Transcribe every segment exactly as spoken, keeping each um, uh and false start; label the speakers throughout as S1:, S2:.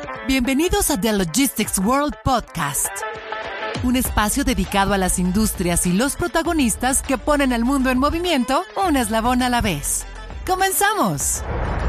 S1: Bienvenidos a The Logistics World Podcast, un espacio dedicado a las industrias y los protagonistas que ponen al mundo en movimiento un eslabón a la vez. ¡Comenzamos!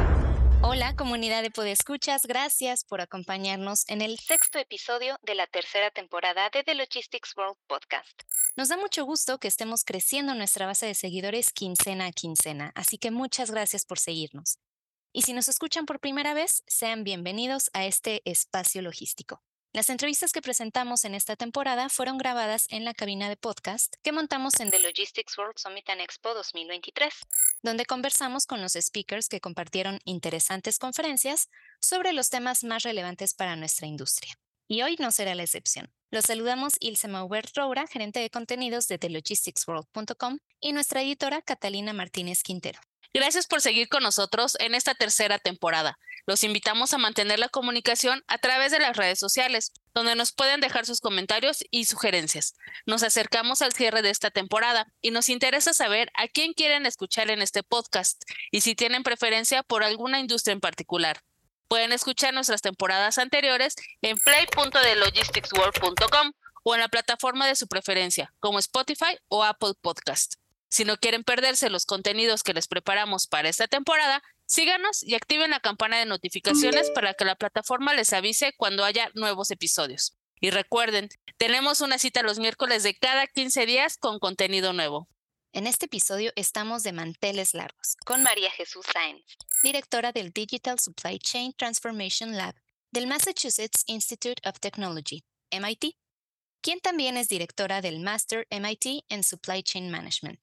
S2: Hola, comunidad de Podescuchas, gracias por acompañarnos en el sexto episodio de la tercera temporada de The Logistics World Podcast. Nos da mucho gusto que estemos creciendo nuestra base de seguidores quincena a quincena, así que muchas gracias por seguirnos. Y si nos escuchan por primera vez, sean bienvenidos a este espacio logístico. Las entrevistas que presentamos en esta temporada fueron grabadas en la cabina de podcast que montamos en The Logistics World Summit and Expo dos mil veintitrés, donde conversamos con los speakers que compartieron interesantes conferencias sobre los temas más relevantes para nuestra industria. Y hoy no será la excepción. Los saludamos Ilse Maubert Roura, gerente de contenidos de the logistics world punto com, y nuestra editora Catalina Martínez Quintero.
S3: Gracias por seguir con nosotros en esta tercera temporada. Los invitamos a mantener la comunicación a través de las redes sociales, donde nos pueden dejar sus comentarios y sugerencias. Nos acercamos al cierre de esta temporada y nos interesa saber a quién quieren escuchar en este podcast y si tienen preferencia por alguna industria en particular. Pueden escuchar nuestras temporadas anteriores en play punto the logistics world punto com o en la plataforma de su preferencia, como Spotify o Apple Podcast. Si no quieren perderse los contenidos que les preparamos para esta temporada, síganos y activen la campana de notificaciones para que la plataforma les avise cuando haya nuevos episodios. Y recuerden, tenemos una cita los miércoles de cada quince días con contenido nuevo.
S2: En este episodio estamos de manteles largos con María Jesús Sáenz, directora del Digital Supply Chain Transformation Lab del Massachusetts Institute of Technology, M I T, quien también es directora del Master M I T en Supply Chain Management.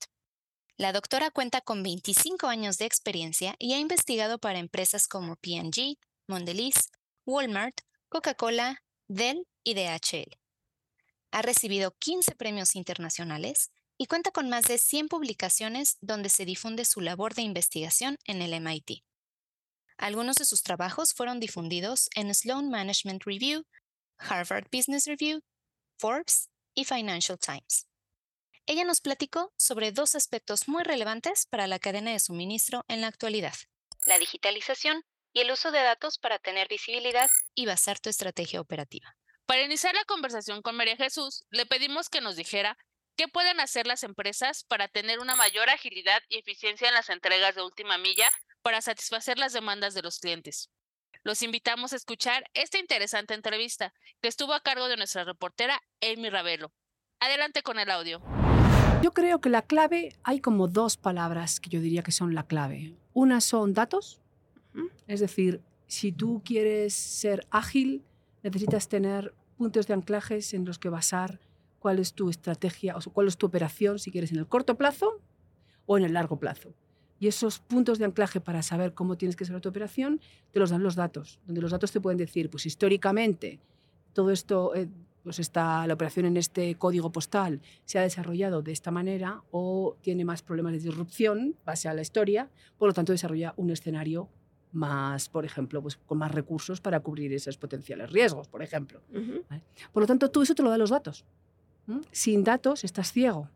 S2: La doctora cuenta con veinticinco años de experiencia y ha investigado para empresas como P and G, Mondelez, Walmart, Coca-Cola, Dell y D H L. Ha recibido quince premios internacionales y cuenta con más de cien publicaciones donde se difunde su labor de investigación en el M I T. Algunos de sus trabajos fueron difundidos en Sloan Management Review, Harvard Business Review, Forbes y Financial Times. Ella nos platicó sobre dos aspectos muy relevantes para la cadena de suministro en la actualidad: la digitalización y el uso de datos para tener visibilidad y basar tu estrategia operativa.
S3: Para iniciar la conversación con María Jesús, le pedimos que nos dijera qué pueden hacer las empresas para tener una mayor agilidad y eficiencia en las entregas de última milla para satisfacer las demandas de los clientes. Los invitamos a escuchar esta interesante entrevista que estuvo a cargo de nuestra reportera Amy Ravelo. Adelante con el audio.
S4: Yo creo que la clave, hay como dos palabras que yo diría que son la clave. Una son datos, es decir, si tú quieres ser ágil, necesitas tener puntos de anclajes en los que basar cuál es tu estrategia o cuál es tu operación, si quieres en el corto plazo o en el largo plazo. Y esos puntos de anclaje para saber cómo tienes que hacer tu operación te los dan los datos, donde los datos te pueden decir, pues históricamente, todo esto, eh, pues está, la operación en este código postal se ha desarrollado de esta manera o tiene más problemas de disrupción base a la historia, por lo tanto desarrolla un escenario más, por ejemplo, pues con más recursos para cubrir esos potenciales riesgos, por ejemplo. Uh-huh. ¿Vale? Por lo tanto, todo eso te lo dan los datos. ¿Mm? Sin datos estás ciego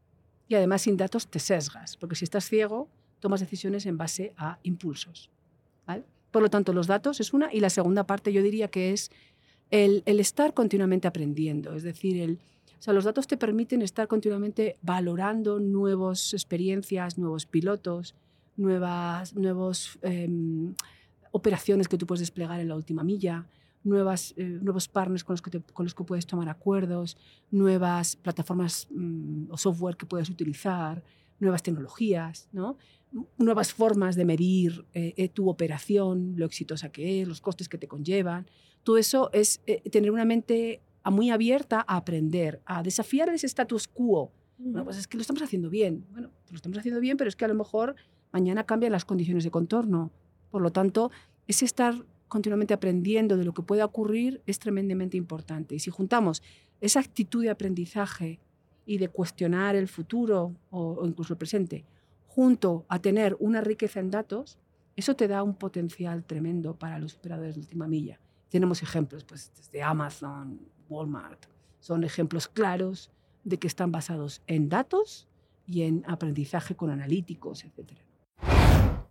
S4: y además sin datos te sesgas, porque si estás ciego tomas decisiones en base a impulsos. ¿Vale? Por lo tanto, los datos es una, y la segunda parte yo diría que es el, el estar continuamente aprendiendo. Es decir, el, o sea, los datos te permiten estar continuamente valorando nuevas experiencias, nuevos pilotos, nuevas nuevos, eh, operaciones que tú puedes desplegar en la última milla, nuevas, eh, nuevos partners con los, que te, con los que puedes tomar acuerdos, nuevas plataformas mmm, o software que puedes utilizar, nuevas tecnologías, ¿no? Nuevas formas de medir eh, tu operación, lo exitosa que es, los costes que te conllevan. Todo eso es eh, tener una mente muy abierta a aprender, a desafiar ese status quo. Mm. Bueno, pues es que lo estamos haciendo bien. Bueno, lo estamos haciendo bien, pero es que a lo mejor mañana cambian las condiciones de contorno. Por lo tanto, ese estar continuamente aprendiendo de lo que pueda ocurrir es tremendamente importante. Y si juntamos esa actitud de aprendizaje y de cuestionar el futuro o, o incluso el presente, junto a tener una riqueza en datos, eso te da un potencial tremendo para los operadores de última milla. Tenemos ejemplos pues, desde Amazon, Walmart. Son ejemplos claros de que están basados en datos y en aprendizaje con analíticos, etcétera.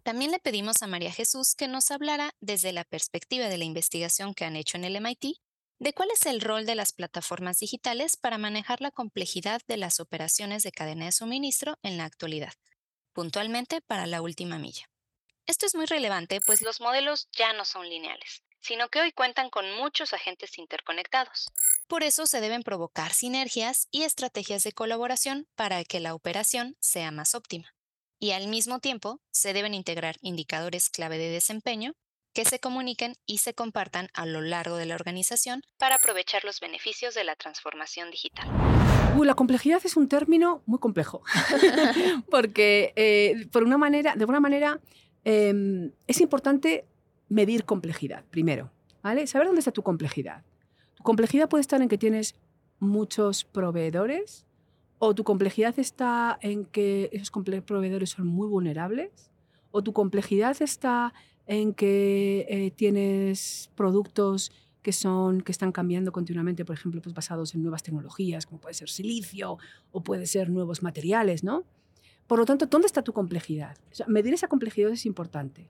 S2: También le pedimos a María Jesús que nos hablara desde la perspectiva de la investigación que han hecho en el M I T de cuál es el rol de las plataformas digitales para manejar la complejidad de las operaciones de cadena de suministro en la actualidad, puntualmente para la última milla. Esto es muy relevante, pues los modelos ya no son lineales, sino que hoy cuentan con muchos agentes interconectados. Por eso se deben provocar sinergias y estrategias de colaboración para que la operación sea más óptima. Y al mismo tiempo, se deben integrar indicadores clave de desempeño que se comuniquen y se compartan a lo largo de la organización para aprovechar los beneficios de la transformación digital.
S4: Uh, la complejidad es un término muy complejo, porque eh, por una manera, de alguna manera eh, es importante medir complejidad, primero, ¿vale? Saber dónde está tu complejidad. Tu complejidad puede estar en que tienes muchos proveedores, o tu complejidad está en que esos proveedores son muy vulnerables, o tu complejidad está en que eh, tienes productos que, son, que están cambiando continuamente, por ejemplo, pues basados en nuevas tecnologías, como puede ser silicio o puede ser nuevos materiales, ¿no? Por lo tanto, ¿dónde está tu complejidad? O sea, medir esa complejidad es importante.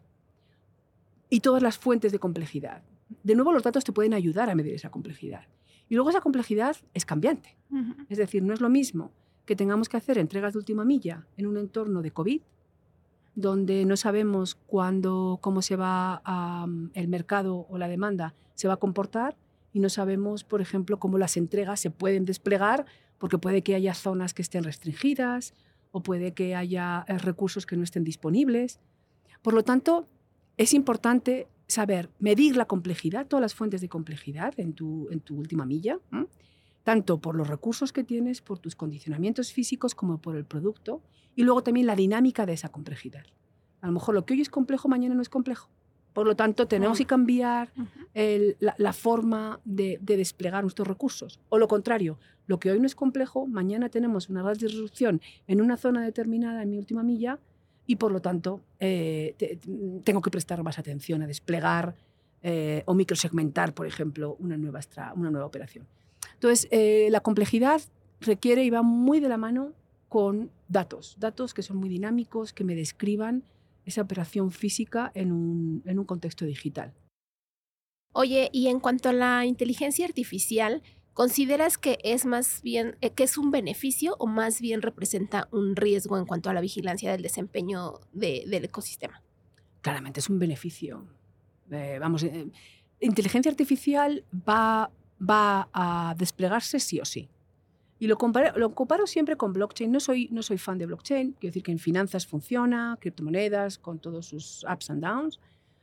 S4: Y todas las fuentes de complejidad. De nuevo, los datos te pueden ayudar a medir esa complejidad. Y luego esa complejidad es cambiante. Uh-huh. Es decir, no es lo mismo que tengamos que hacer entregas de última milla en un entorno de COVID, donde no sabemos cuándo, cómo se va a, el mercado o la demanda se va a comportar, y no sabemos, por ejemplo, cómo las entregas se pueden desplegar, porque puede que haya zonas que estén restringidas o puede que haya recursos que no estén disponibles. Por lo tanto, es importante saber medir la complejidad, todas las fuentes de complejidad en tu, en tu última milla, ¿eh? Tanto por los recursos que tienes, por tus condicionamientos físicos, como por el producto, y luego también la dinámica de esa complejidad. A lo mejor lo que hoy es complejo, mañana no es complejo. Por lo tanto, tenemos que cambiar el, la, la forma de, de desplegar nuestros recursos. O lo contrario, lo que hoy no es complejo, mañana tenemos una gran disrupción en una zona determinada, en mi última milla, y por lo tanto eh, te, tengo que prestar más atención a desplegar eh, o microsegmentar, por ejemplo, una nueva, extra, una nueva operación. Entonces, eh, la complejidad requiere y va muy de la mano con datos, datos que son muy dinámicos, que me describan esa operación física en un, en un contexto digital.
S5: Oye, y en cuanto a la inteligencia artificial, ¿consideras que es más bien, eh, que es un beneficio o más bien representa un riesgo en cuanto a la vigilancia del desempeño de, del ecosistema?
S4: Claramente es un beneficio. Eh, vamos, eh, inteligencia artificial va, va a desplegarse sí o sí. Y lo comparo, lo comparo siempre con blockchain. No soy, no soy fan de blockchain. Quiero decir que en finanzas funciona, criptomonedas, con todos sus ups and downs.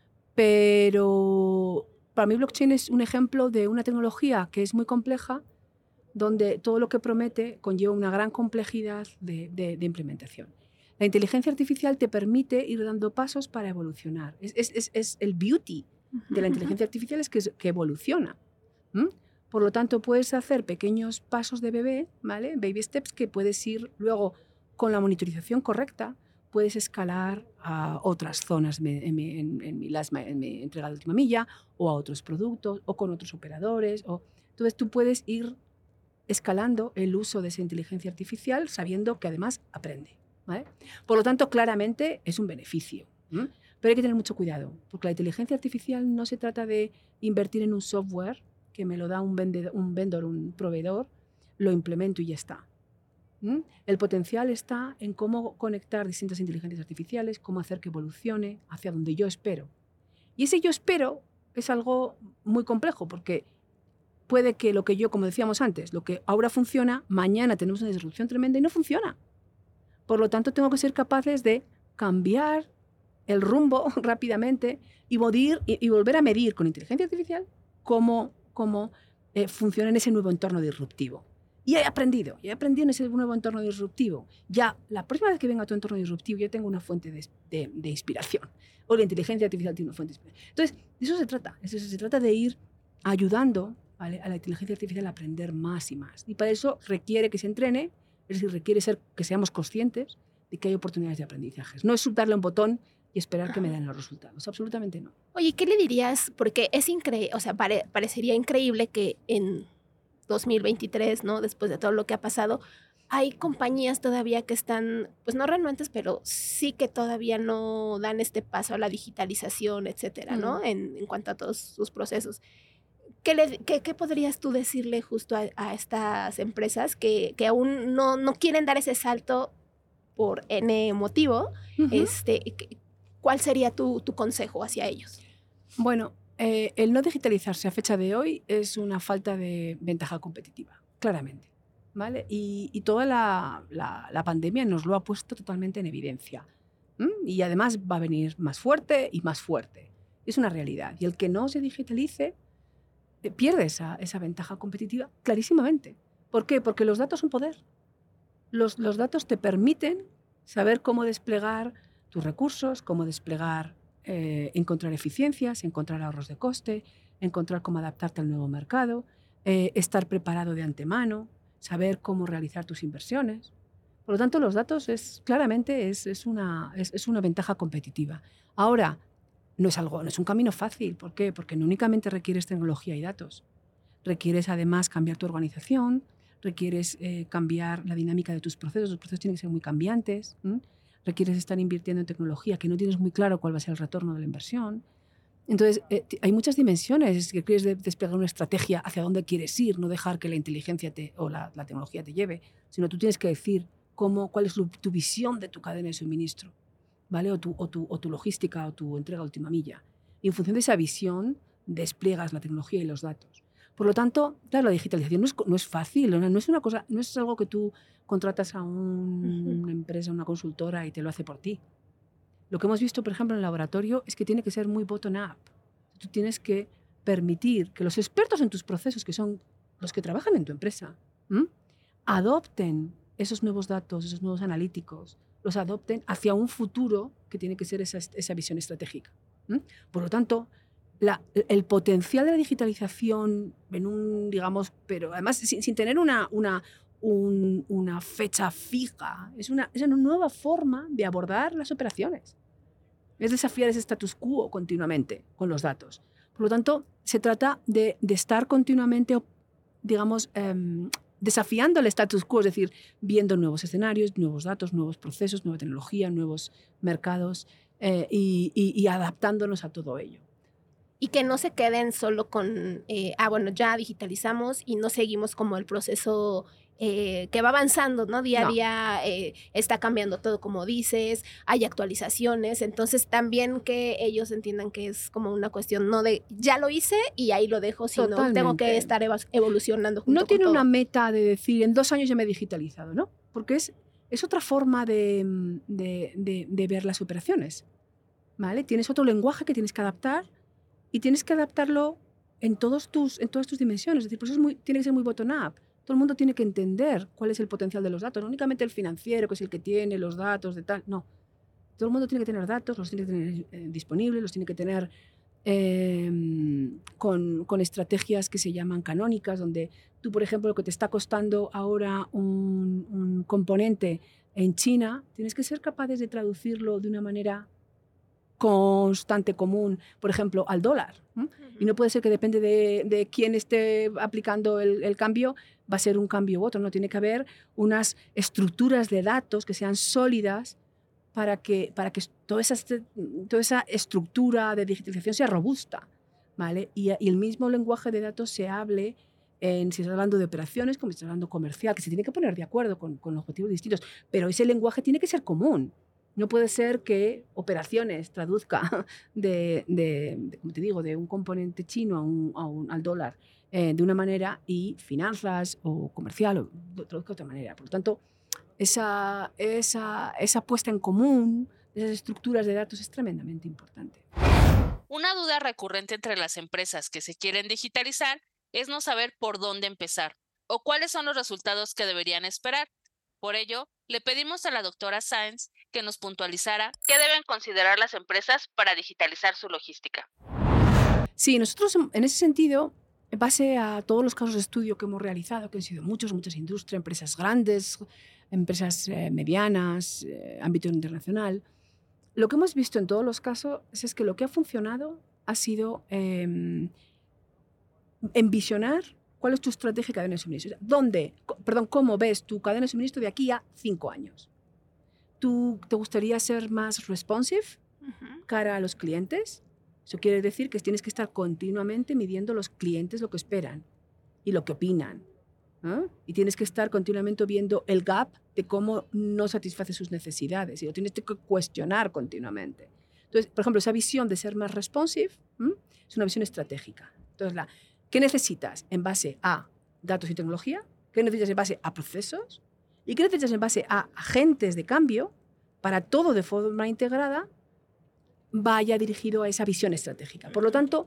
S4: Pero para mí blockchain es un ejemplo de una tecnología que es muy compleja, donde todo lo que promete conlleva una gran complejidad de, de, de implementación. La inteligencia artificial te permite ir dando pasos para evolucionar. Es, es, es, es el beauty de la inteligencia artificial, es que, es, que evoluciona. ¿Mm? Por lo tanto, puedes hacer pequeños pasos de bebé, ¿vale? Baby steps, que puedes ir luego con la monitorización correcta, puedes escalar a otras zonas en, en, en, en, mi, en mi entrega de última milla, o a otros productos, o con otros operadores. O... Entonces, tú puedes ir escalando el uso de esa inteligencia artificial sabiendo que además aprende, ¿vale? Por lo tanto, claramente es un beneficio. ¿eh? Pero hay que tener mucho cuidado, porque la inteligencia artificial no se trata de invertir en un software que me lo da un vendedor, un vendor, un proveedor, lo implemento y ya está. ¿Mm? El potencial está en cómo conectar distintas inteligencias artificiales, cómo hacer que evolucione hacia donde yo espero. Y ese yo espero es algo muy complejo, porque puede que lo que yo, como decíamos antes, lo que ahora funciona, mañana tenemos una disrupción tremenda y no funciona. Por lo tanto, tengo que ser capaces de cambiar el rumbo rápidamente y, medir, y, y volver a medir con inteligencia artificial cómo cómo eh, funciona en ese nuevo entorno disruptivo. Y he aprendido, y he aprendido en ese nuevo entorno disruptivo. Ya, la próxima vez que venga a tu entorno disruptivo, ya tengo una fuente de, de, de inspiración. O la inteligencia artificial tiene una fuente de inspiración. Entonces, de eso se trata. Eso se trata de ir ayudando, ¿vale?, a la inteligencia artificial a aprender más y más. Y para eso requiere que se entrene, es decir, requiere ser, que seamos conscientes de que hay oportunidades de aprendizajes. No es darle un botón y esperar que me den los resultados. Absolutamente no.
S5: Oye, ¿qué le dirías? Porque es increíble, o sea, pare, parecería increíble que en dos mil veintitrés, ¿no?, después de todo lo que ha pasado, hay compañías todavía que están, pues no renuentes, pero sí que todavía no dan este paso a la digitalización, etcétera, ¿no?
S4: Mm.
S5: En, en cuanto a todos sus procesos. ¿Qué, le, qué, qué podrías tú decirle justo a, a estas empresas que, que aún no, no quieren dar ese salto por N motivo?
S4: Uh-huh.
S5: Este, ¿cuál sería tu, tu consejo hacia ellos?
S4: Bueno, eh, el no digitalizarse a fecha de hoy es una falta de ventaja competitiva, claramente. ¿Vale? Y, y toda la, la, la pandemia nos lo ha puesto totalmente en evidencia. ¿Mm? Y además va a venir más fuerte y más fuerte. Es una realidad. Y el que no se digitalice eh, pierde esa, esa ventaja competitiva clarísimamente. ¿Por qué? Porque los datos son poder. Los, los datos te permiten saber cómo desplegar tus recursos, cómo desplegar, eh, encontrar eficiencias, encontrar ahorros de coste, encontrar cómo adaptarte al nuevo mercado, eh, estar preparado de antemano, saber cómo realizar tus inversiones. Por lo tanto, los datos es, claramente es, es, una, es, es una ventaja competitiva. Ahora, no es, algo, no es un camino fácil. ¿Por qué? Porque no únicamente requieres tecnología y datos. Requieres además cambiar tu organización, requieres eh, cambiar la dinámica de tus procesos. Los procesos tienen que ser muy cambiantes. ¿m? Requieres estar invirtiendo en tecnología que no tienes muy claro cuál va a ser el retorno de la inversión. Entonces, eh, hay muchas dimensiones que quieres de, desplegar una estrategia hacia dónde quieres ir, no dejar que la inteligencia te, o la, la tecnología te lleve, sino tú tienes que decir cómo, cuál es tu, tu visión de tu cadena de suministro, ¿vale? O tu, o, tu, o tu logística o tu entrega a última milla. Y en función de esa visión, despliegas la tecnología y los datos. Por lo tanto, claro, la digitalización no es, no es fácil, no, no, es una cosa, no es algo que tú contratas a un, una empresa, una consultora y te lo hace por ti. Lo que hemos visto, por ejemplo, en el laboratorio es que tiene que ser muy bottom-up. Tú tienes que permitir que los expertos en tus procesos, que son los que trabajan en tu empresa, ¿m? adopten esos nuevos datos, esos nuevos analíticos, los adopten hacia un futuro que tiene que ser esa, esa visión estratégica. ¿m? Por lo tanto, la, el potencial de la digitalización en un, digamos, pero además sin, sin tener una, una, un, una fecha fija, es una, es una nueva forma de abordar las operaciones. Es desafiar ese status quo continuamente con los datos. Por lo tanto, se trata de, de estar continuamente, digamos, eh, desafiando el status quo, es decir, viendo nuevos escenarios, nuevos datos, nuevos procesos, nueva tecnología, nuevos mercados eh, y, y, y adaptándonos a todo ello.
S5: Y que no se queden solo con, eh, ah, bueno, ya digitalizamos y no seguimos como el proceso eh, que va avanzando, ¿no? Día no. a día eh, está cambiando todo, como dices, hay actualizaciones, entonces también que ellos entiendan que es como una cuestión no de ya lo hice y ahí lo dejo, sino Totalmente. Tengo que estar evolucionando junto
S4: No tiene
S5: con todo.
S4: Una meta de decir en dos años ya me he digitalizado, ¿no? Porque es, es otra forma de, de, de, de ver las operaciones, ¿vale? Tienes otro lenguaje que tienes que adaptar y tienes que adaptarlo en, todos tus, en todas tus dimensiones. Es decir, por eso es muy, tiene que ser muy bottom-up. Todo el mundo tiene que entender cuál es el potencial de los datos. No únicamente el financiero, que es el que tiene los datos de tal. No. Todo el mundo tiene que tener datos, los tiene que tener eh, disponibles, los tiene que tener eh, con, con estrategias que se llaman canónicas, donde tú, por ejemplo, lo que te está costando ahora un, un componente en China, tienes que ser capaces de traducirlo de una manera constante, común, por ejemplo, al dólar. ¿eh? Uh-huh. Y no puede ser que depende de, de quién esté aplicando el, el cambio, va a ser un cambio u otro. No, tiene que haber unas estructuras de datos que sean sólidas para que, para que toda, esa, toda esa estructura de digitalización sea robusta, ¿vale? Y, y el mismo lenguaje de datos se hable en, si estás hablando de operaciones, como si estás hablando comercial, que se tiene que poner de acuerdo con, con objetivos distintos, pero ese lenguaje tiene que ser común. No puede ser que operaciones traduzca de, de, de como te digo, de un componente chino a un, a un, al dólar eh, de una manera y finanzas o comercial o lo traduzca de otra manera. Por lo tanto, esa, esa, esa puesta en común de esas estructuras de datos es tremendamente importante.
S3: Una duda recurrente entre las empresas que se quieren digitalizar es no saber por dónde empezar o cuáles son los resultados que deberían esperar. Por ello, le pedimos a la doctora Sáenz que nos puntualizara qué deben considerar las empresas para digitalizar su logística.
S4: Sí, nosotros en ese sentido, en base a todos los casos de estudio que hemos realizado, que han sido muchos, muchas industrias, empresas grandes, empresas eh, medianas, eh, ámbito internacional, lo que hemos visto en todos los casos es que lo que ha funcionado ha sido eh, envisionar ¿Cuál es tu estrategia de cadena de suministro? ¿Dónde, perdón, cómo ves tu cadena de suministro de aquí a cinco años? ¿Tú te gustaría ser más responsive uh-huh. cara a los clientes? Eso quiere decir que tienes que estar continuamente midiendo los clientes lo que esperan y lo que opinan. ¿eh? Y tienes que estar continuamente viendo el gap de cómo no satisface sus necesidades y lo tienes que cuestionar continuamente. Entonces, por ejemplo, esa visión de ser más responsive ¿eh? es una visión estratégica. Entonces, la, ¿qué necesitas en base a datos y tecnología? ¿Qué necesitas en base a procesos? ¿Y qué necesitas en base a agentes de cambio para todo de forma integrada vaya dirigido a esa visión estratégica? Por lo tanto,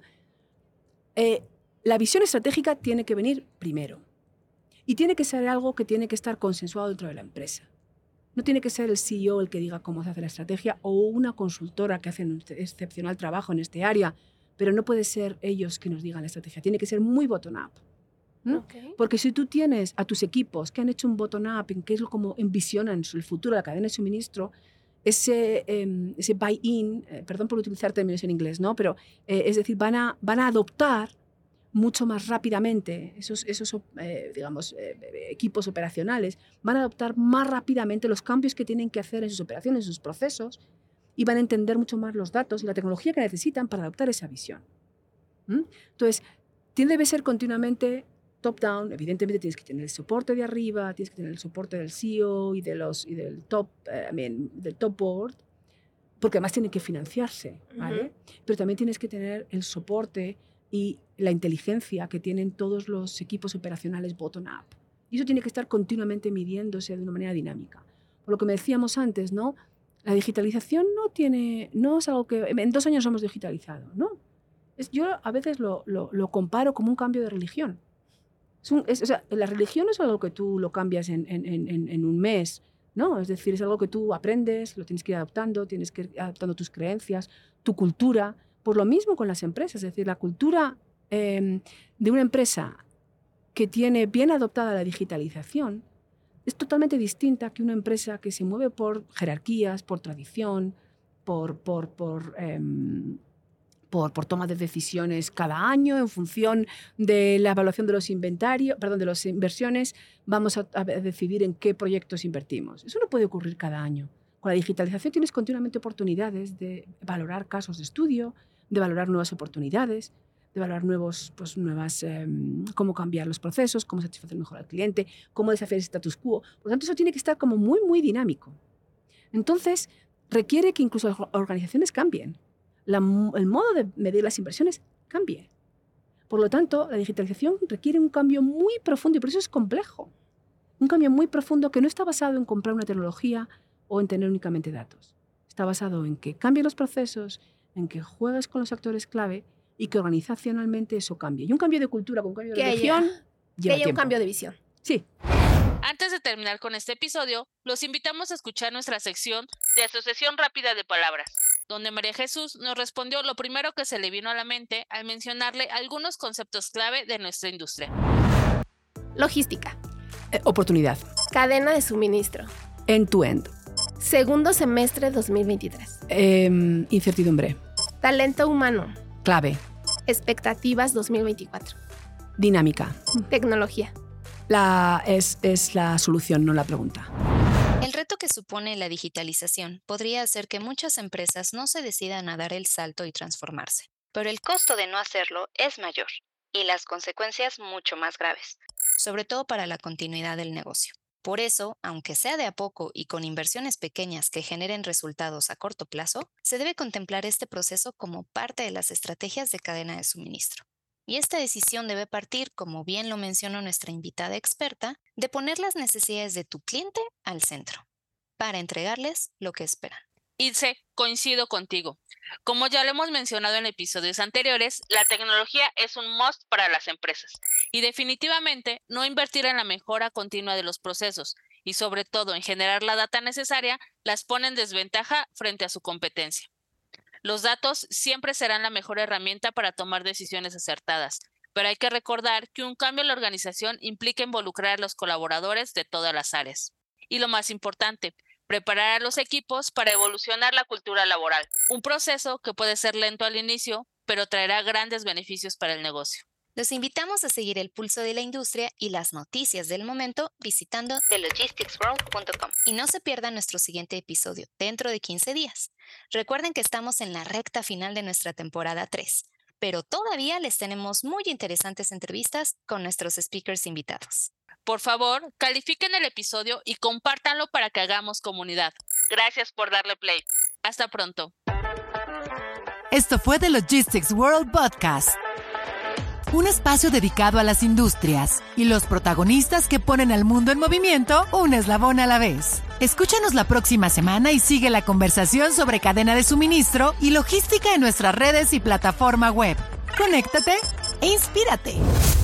S4: eh, la visión estratégica tiene que venir primero. Y tiene que ser algo que tiene que estar consensuado dentro de la empresa. No tiene que ser el C E O el que diga cómo se hace la estrategia o una consultora que hace un excepcional trabajo en este área, pero no puede ser ellos que nos digan la estrategia. Tiene que ser muy bottom-up. ¿no? Okay. Porque si tú tienes a tus equipos que han hecho un bottom-up en qué es lo como envisionan el futuro de la cadena de suministro, ese, eh, ese buy-in, eh, perdón por utilizar términos en inglés, ¿no? pero eh, es decir, van a, van a adoptar mucho más rápidamente esos, esos eh, digamos, eh, equipos operacionales, van a adoptar más rápidamente los cambios que tienen que hacer en sus operaciones, en sus procesos, y van a entender mucho más los datos y la tecnología que necesitan para adoptar esa visión. ¿Mm? Entonces, tiene debe ser continuamente top-down. Evidentemente tienes que tener el soporte de arriba, tienes que tener el soporte del C E O y, de los, y del, top, eh, I mean, del top board, porque además tienen que financiarse, ¿vale? Uh-huh. Pero también tienes que tener el soporte y la inteligencia que tienen todos los equipos operacionales bottom-up. Y eso tiene que estar continuamente midiéndose de una manera dinámica. Por lo que me decíamos antes, ¿no? La digitalización no, tiene, no es algo que en dos años hemos digitalizado, ¿no? Es, yo a veces lo, lo, lo comparo como un cambio de religión. Es un, es, o sea, la religión es algo que tú lo cambias en, en, en, en un mes, ¿no? Es decir, es algo que tú aprendes, lo tienes que ir adaptando, tienes que ir adaptando tus creencias, tu cultura. Por lo mismo con las empresas, es decir, la cultura eh, de una empresa que tiene bien adoptada la digitalización es totalmente distinta que una empresa que se mueve por jerarquías, por tradición, por, por, por, eh, por, por toma de decisiones cada año en función de la evaluación de los inventarios, perdón, de las inversiones, vamos a, a decidir en qué proyectos invertimos. Eso no puede ocurrir cada año. Con la digitalización tienes continuamente oportunidades de valorar casos de estudio, de valorar nuevas oportunidades, de valorar nuevos, pues, nuevas, eh, cómo cambiar los procesos, cómo satisfacer mejor al cliente, cómo desafiar el status quo. Por lo tanto, eso tiene que estar como muy, muy dinámico. Entonces, requiere que incluso las organizaciones cambien. La, el modo de medir las inversiones cambie. Por lo tanto, la digitalización requiere un cambio muy profundo y por eso es complejo. Un cambio muy profundo que no está basado en comprar una tecnología o en tener únicamente datos. Está basado en que cambien los procesos, en que juegues con los actores clave y que organizacionalmente eso cambie. Y un cambio de cultura con un cambio de
S5: que
S4: religión
S5: haya, que haya un cambio de visión.
S4: Sí.
S3: Antes de terminar con este episodio, los invitamos a escuchar nuestra sección de asociación rápida de palabras, donde María Jesús nos respondió lo primero que se le vino a la mente al mencionarle algunos conceptos clave de nuestra industria.
S5: Logística.
S4: Eh, oportunidad.
S5: Cadena de suministro.
S4: End-to-end.
S5: Segundo semestre dos mil veintitrés.
S4: Eh, incertidumbre.
S5: Talento humano.
S4: Clave.
S5: Expectativas dos mil veinticuatro.
S4: Dinámica.
S5: Tecnología.
S4: La, es, es la solución, no la pregunta.
S2: El reto que supone la digitalización podría hacer que muchas empresas no se decidan a dar el salto y transformarse. Pero el costo de no hacerlo es mayor y las consecuencias mucho más graves, sobre todo para la continuidad del negocio. Por eso, aunque sea de a poco y con inversiones pequeñas que generen resultados a corto plazo, se debe contemplar este proceso como parte de las estrategias de cadena de suministro. Y esta decisión debe partir, como bien lo mencionó nuestra invitada experta, de poner las necesidades de tu cliente al centro, para entregarles lo que esperan.
S3: Ilse, coincido contigo. Como ya lo hemos mencionado en episodios anteriores, la tecnología es un must para las empresas y definitivamente no invertir en la mejora continua de los procesos y sobre todo en generar la data necesaria las pone en desventaja frente a su competencia. Los datos siempre serán la mejor herramienta para tomar decisiones acertadas, pero hay que recordar que un cambio en la organización implica involucrar a los colaboradores de todas las áreas. Y lo más importante, preparar a los equipos para evolucionar la cultura laboral, un proceso que puede ser lento al inicio, pero traerá grandes beneficios para el negocio.
S2: Los invitamos a seguir el pulso de la industria y las noticias del momento visitando the logistics world punto com. Y no se pierdan nuestro siguiente episodio dentro de quince días. Recuerden que estamos en la recta final de nuestra temporada tres, pero todavía les tenemos muy interesantes entrevistas con nuestros speakers invitados.
S3: Por favor, califiquen el episodio y compártanlo para que hagamos comunidad. Gracias por darle play. Hasta pronto.
S1: Esto fue The Logistics World Podcast, un espacio dedicado a las industrias y los protagonistas que ponen al mundo en movimiento un eslabón a la vez. Escúchanos la próxima semana y sigue la conversación sobre cadena de suministro y logística en nuestras redes y plataforma web. Conéctate e inspírate.